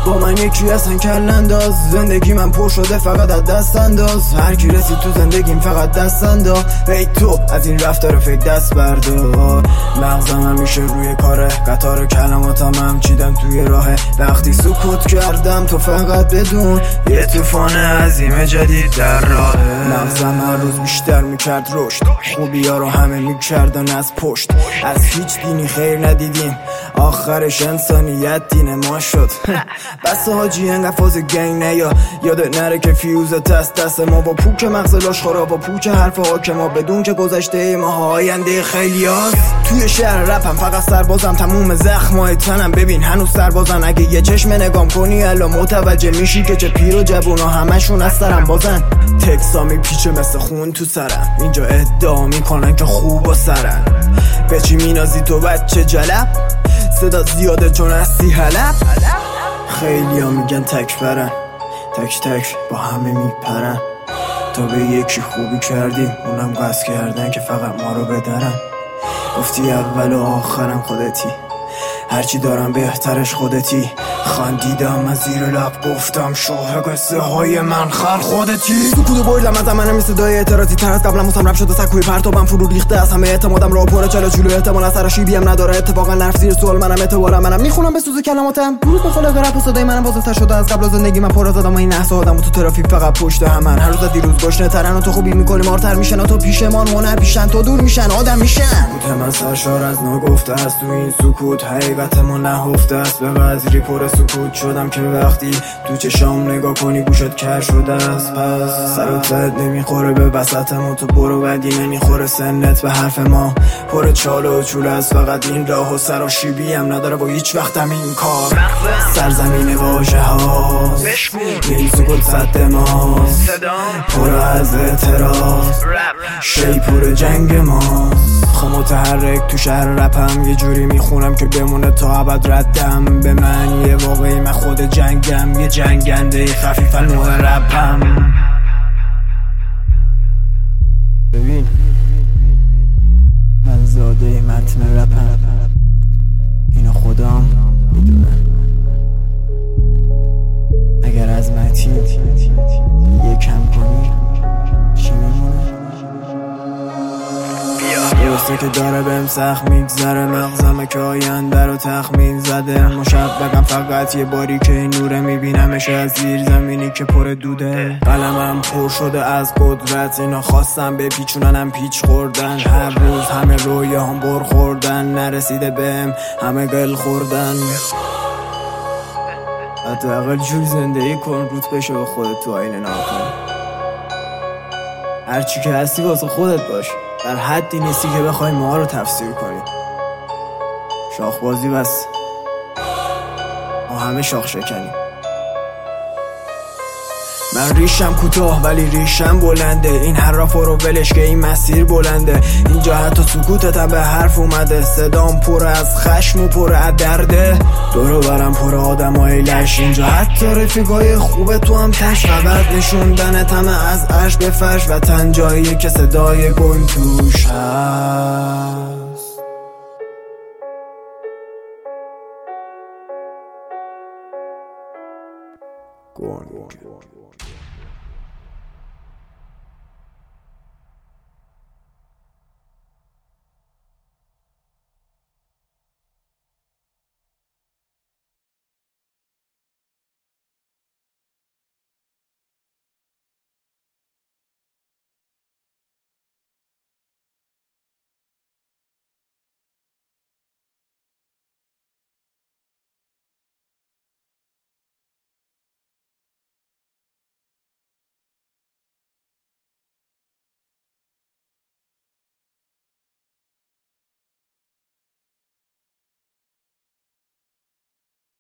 با من یکی هستن کلنداز. زندگی من پر شده فقط از دست انداز. هر کی رسید تو زندگیم فقط دست انداز. ای تو از این رفتار فکر دست بردار. مغزم همیشه روی کاره، قطار کلماتم هم چیدم توی راهه. وقتی سکوت کردم تو فقط بدون یه طوفان عظیم جدید در راهه. مغزم هر روز بیشتر میکرد رشد، خوبی ها رو همه میکردن از پشت. از هیچ دینی خیر ندیدیم، آخرش انسانیت دین ما شد. بس حاجی انقدر فاز گنگ نیا، یادت نره که فیوزت دست ما. با پوک مغز لاشخورا، با پوک حرف حاکما، بدون که گذشته ما آینده خیلی هاست. توی شهر رپم فقط سربازم، تموم زخمای تنم ببین هنوز سربازن. اگه یه چشم نگام کنی الان متوجه میشی که چه پیر و جوونا همشون از سرم بازن. تکسا میپیچه مثل خون تو سرم، اینجا ادعا میکنن که خوب و سرن. به چی مینازی تو بچه جلب؟ صدا زیاده چون هستی حلب. خیلی ها میگن تک برن، تک تک با همه میپرن. تا به یکی خوبی کردیم اونم قصد کردن که فقط ما رو بدرن. گفتی اول و آخرم خودتی، هرچی دارم بهترش خودتی. خندیدم از زیر لب گفتم شوه قصه های من خر خودتی. سکوتو بردم از منم مثل صدای اعتراضی تر از قبلم. موسم رب شده سکوی پرتابم فرو ریخته از همه اعتمادم. راه پره چلو چلو احتمال اثر شیبی هم نداره. اتفاقا نرف زیر سوال منم اعتبارم. منم میخونم به سوز کلماتم. روز به خلاق رپ و صدای منم بازتر شده از قبل. زندگی من پر از آدم و این احسا آدم و تو ترافیک فقط پشت همن. هر روز دیروز گشنه ترن و تو خوبی میکنی مارتر میشن و تو پیشمان هنر پیشن. تو دور میشن آدم میشن. بودم از سرشار از نگفته است تو این سکوت. حقیقت ما نهفته است به قدری پر سکوت شدم که وقتی تو چشام نگاه کنی گوشت کر شده است. پس سرت نمیخوره به وسطم و تو برو بدی نمیخوره سنت به حرف ما. پر چال و چول است فقط این راه و سراشیبی هم نداره و هیچ وقتم این کار. سرزمین واژه هاست، این سکوت صد ماست. پر از اعتراض، شی پر جنگ ماست. متحرک تو شهر رپم یه جوری میخونم که بمونه تا ابد ردم. به من یه واقعی من خود جنگم، یه جنگنده خفیف نوع رپم. ببین من زاده متن رپم، اینو خودم میدونه. اگر از متین یه کم کنی چی میمونه؟ درسته که داره بهم سخت میگذره، مغزمه که آینده رو تخمین زده. مشبقم فقط یه باری که این نوره میبینمش از زیر زمینی که پر دوده. قلمم پر شده از قدرت، اینا خواستم بپیچوننم پیچ خوردن. هر روز همه رویام بر خوردن، نرسیده بهم همه گل خوردن. حداقل جور زندگی کن روت بشه به خودت تو آینه ناکن. هرچی که هستی واسه خودت باش، در حدی نیستی که بخوای ما رو تفسیر کنی. شاخبازی بس، ما همه شاخ شکنیم. من ریشم کوتاه ولی ریشم بلنده. این حرف رو ولش که این مسیر بلنده. اینجا حتی سکوتتم به حرف اومده. صدام پر از خشم و پر از درده. دورو برم پر آدمای لش. اینجا حتی رفیقای خوب تو هم تش. فقط نشوندن همه از عرش به فرش. و تن جاییه که صدای گل توش هست. گل